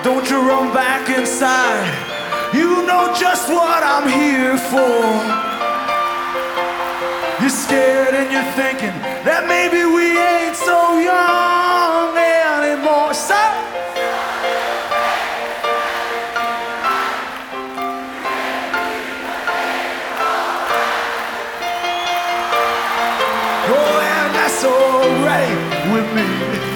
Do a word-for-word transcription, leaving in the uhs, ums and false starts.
Don't you run back inside. You know just what I'm here for. You're scared and you're thinking that maybe we ain't so young anymore. So oh, and that's alright with me.